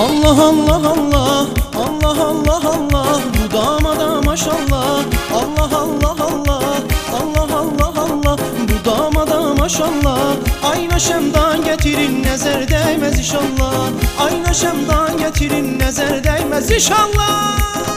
Allah Allah Allah, Allah Allah Allah, bu damada maşallah. Allah Allah Allah, Allah Allah Allah, bu damada maşallah. Ayna şemdan getirin, nezer değmez inşallah. Ayna şemdan getirin, nezer değmez inşallah.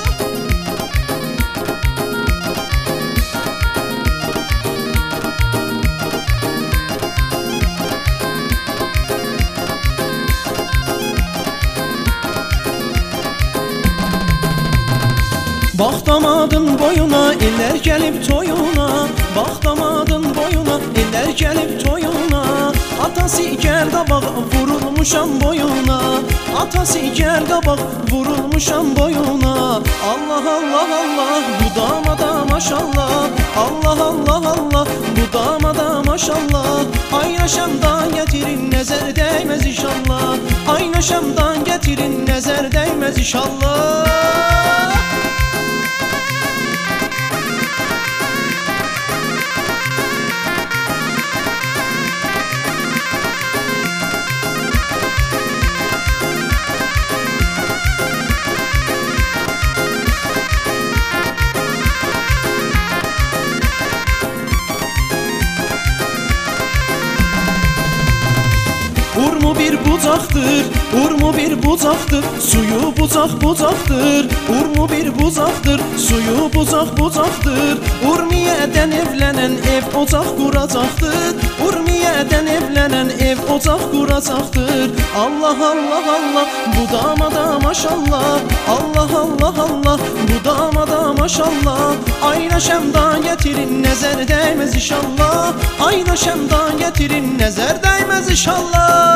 Bak damadın boyuna, eller gelip toyuna. Bak damadın boyuna, eller gelip toyuna. Atası gel kabak, vurulmuşam boyuna. Atası gel kabak, vurulmuşam boyuna. Allah Allah Allah, bu damada maşallah. Allah Allah Allah, bu damada maşallah. Ayna şemdan getirin, nezer değmez inşallah. Ayna şemdan getirin, nezer değmez inşallah. Urmu bir bucaktır, urmu bir bucaktır, suyu bucak bucaktır. Urmu bir bucaktır, suyu bucak bucaktır. Urmiye'den evlenen ev ocak kuracaktır. Urmiye'den evlenen ev ocak kuracaktır. Allah Allah Allah, bu damada maşallah. Allah Allah Allah, bu damada maşallah. Ayna şemdan getirin, nezer değmez inşallah. Ayna şemdan getirin, nezer değmez inşallah.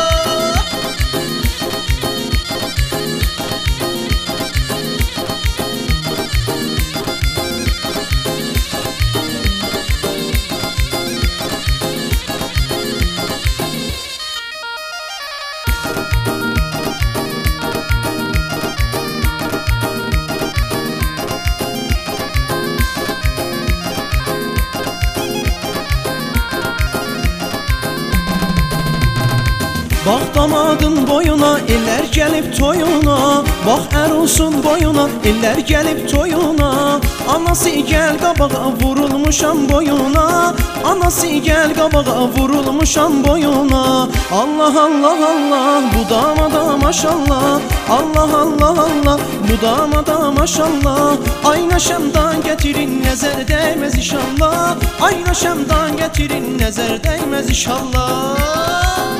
Bak damadın boyuna, eller gelip toyuna. Bak erosun boyuna, eller gelip toyuna. Anası gel kabağa, vurulmuşam boyuna. Anası gel kabağa, vurulmuşam boyuna. Allah Allah Allah, bu damada maşallah. Allah Allah Allah, bu damada maşallah. Ayna şemdan getirin, nezer değmez inşallah. Ayna şemdan getirin, nezer değmez inşallah.